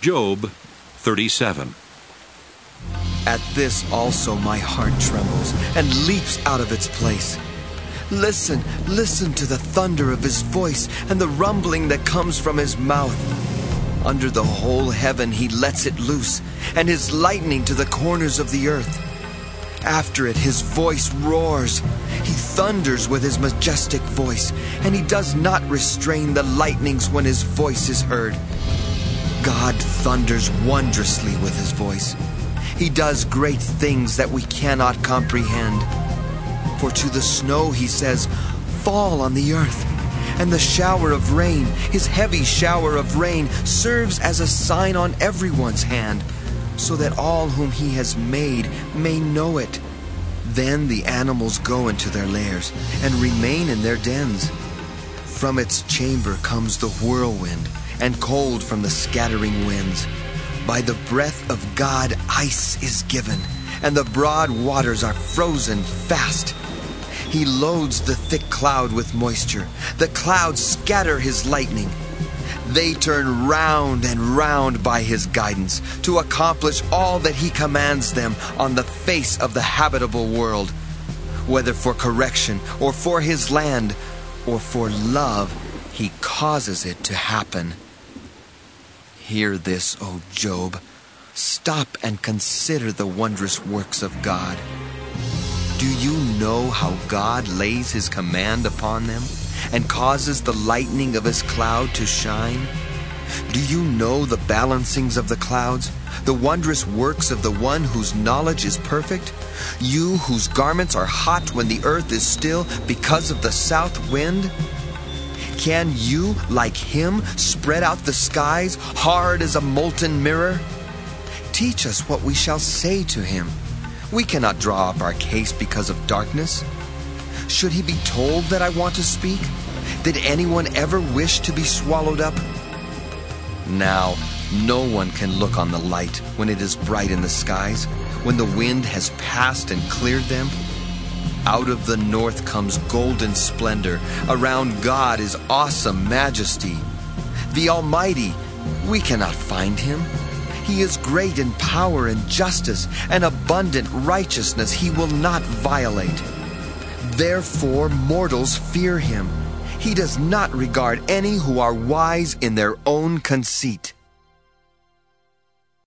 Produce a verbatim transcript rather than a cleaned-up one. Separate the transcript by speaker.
Speaker 1: Job thirty-seven.
Speaker 2: At this also my heart trembles and leaps out of its place. Listen, listen to the thunder of his voice and the rumbling that comes from his mouth. Under the whole heaven he lets it loose, and his lightning to the corners of the earth. After it his voice roars. He thunders with his majestic voice, and he does not restrain the lightnings when his voice is heard. God thunders wondrously with his voice. He does great things that we cannot comprehend. For to the snow he says, "Fall on the earth." And the shower of rain, his heavy shower of rain, serves as a sign on everyone's hand, so that all whom he has made may know it. Then the animals go into their lairs and remain in their dens. From its chamber comes the whirlwind, and cold from the scattering winds. By the breath of God ice is given, and the broad waters are frozen fast. He loads the thick cloud with moisture. The clouds scatter his lightning. They turn round and round by his guidance, to accomplish all that he commands them on the face of the habitable world. Whether for correction, or for his land, or for love, he causes it to happen. Hear this, O Job. Stop and consider the wondrous works of God. Do you know how God lays his command upon them, and causes the lightning of his cloud to shine? Do you know the balancings of the clouds, the wondrous works of the one whose knowledge is perfect? You whose garments are hot when the earth is still because of the south wind? Can you, like him, spread out the skies hard as a molten mirror? Teach us what we shall say to him. We cannot draw up our case because of darkness. Should he be told that I want to speak? Did anyone ever wish to be swallowed up? Now, no one can look on the light when it is bright in the skies, when the wind has passed and cleared them. Out of the north comes golden splendor. Around God is awesome majesty. The Almighty, we cannot find him. He is great in power and justice, and abundant righteousness he will not violate. Therefore mortals fear him. He does not regard any who are wise in their own conceit.